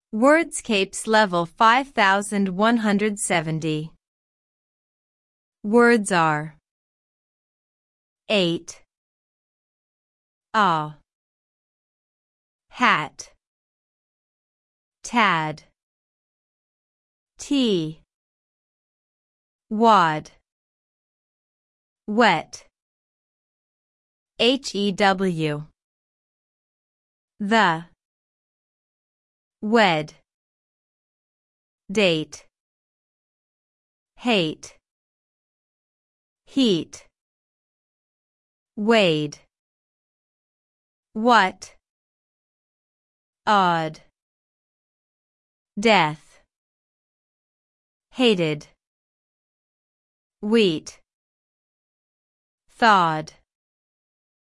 Wordscapes level 5170. Words are 8, hat, tad, tea, wad, wet, HEW, the, wed, date, hate, heat, wade, what, odd, death, hated, wheat, thawed.